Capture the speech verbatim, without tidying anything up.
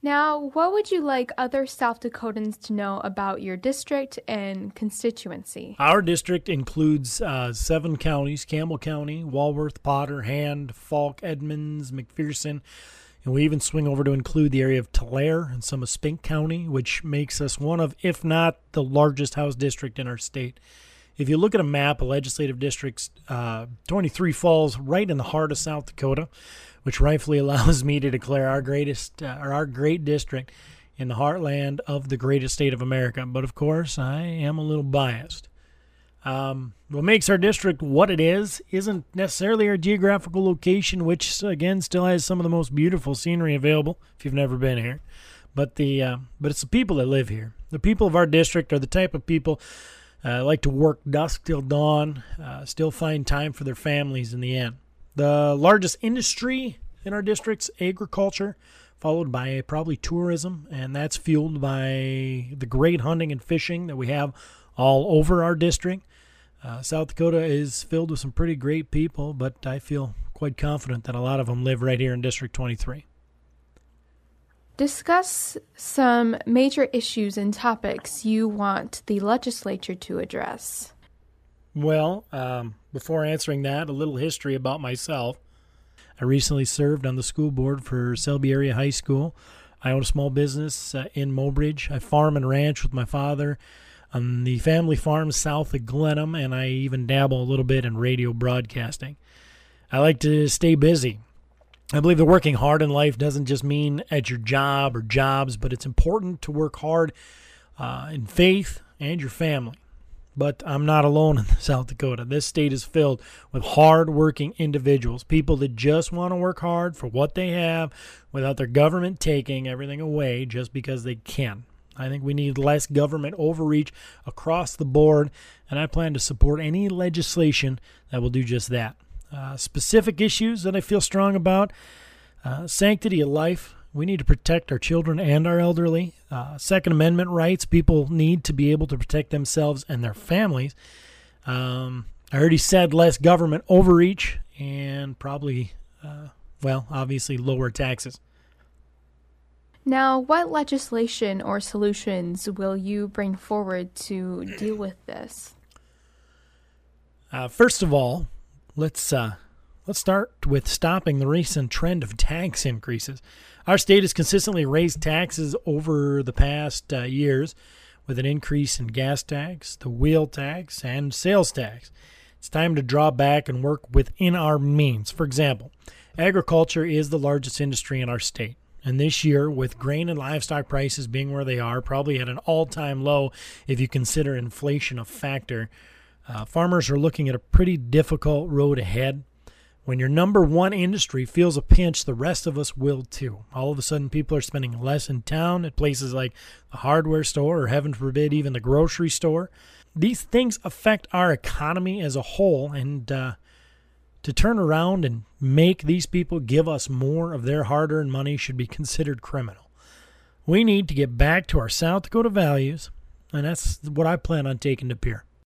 Now, what would you like other South Dakotans to know about your district and constituency? Our district includes uh, seven counties: Campbell County, Walworth, Potter, Hand, Falk, Edmonds, McPherson, and we even swing over to include the area of Tulare and some of Spink County, which makes us one of, if not the largest House district in our state. If you look at a map of legislative districts, uh, twenty-three falls right in the heart of South Dakota, which rightfully allows me to declare our greatest, uh, or our great district in the heartland of the greatest state of America. But of course, I am a little biased. Um, what makes our district what it is isn't necessarily our geographical location, which again still has some of the most beautiful scenery available if you've never been here. But the uh, but it's the people that live here. The people of our district are the type of people uh, like to work dusk till dawn, uh, still find time for their families in the end. The largest industry in our district's agriculture, followed by probably tourism, and that's fueled by the great hunting and fishing that we have all over our district. Uh, South Dakota is filled with some pretty great people, but I feel quite confident that a lot of them live right here in District twenty-three. Discuss some major issues and topics you want the legislature to address. Well, um, before answering that, a little history about myself. I recently served on the school board for Selby Area High School. I own a small business uh, in Mobridge. I farm and ranch with my father on the family farm south of Glenham, and I even dabble a little bit in radio broadcasting. I like to stay busy. I believe that working hard in life doesn't just mean at your job or jobs, but it's important to work hard uh, in faith and your family. But I'm not alone in South Dakota. This state is filled with hard-working individuals, people that just want to work hard for what they have without their government taking everything away just because they can. I think we need less government overreach across the board, and I plan to support any legislation that will do just that. Uh, specific issues that I feel strong about: uh, sanctity of life. We need to protect our children and our elderly. Uh, Second Amendment rights. People need to be able to protect themselves and their families. Um, I already said less government overreach and probably, uh, well, obviously lower taxes. Now, what legislation or solutions will you bring forward to deal with this? Uh, first of all, let's uh, let's start with stopping the recent trend of tax increases. Our state has consistently raised taxes over the past uh, years, with an increase in gas tax, the wheel tax, and sales tax. It's time to draw back and work within our means. For example, agriculture is the largest industry in our state. And this year, with grain and livestock prices being where they are, probably at an all-time low if you consider inflation a factor, uh, farmers are looking at a pretty difficult road ahead. When your number one industry feels a pinch, the rest of us will too. All of a sudden, people are spending less in town at places like the hardware store or, heaven forbid, even the grocery store. These things affect our economy as a whole, and uh, to turn around and make these people give us more of their hard-earned money should be considered criminal. We need to get back to our South Dakota values, and that's what I plan on taking to Pierre.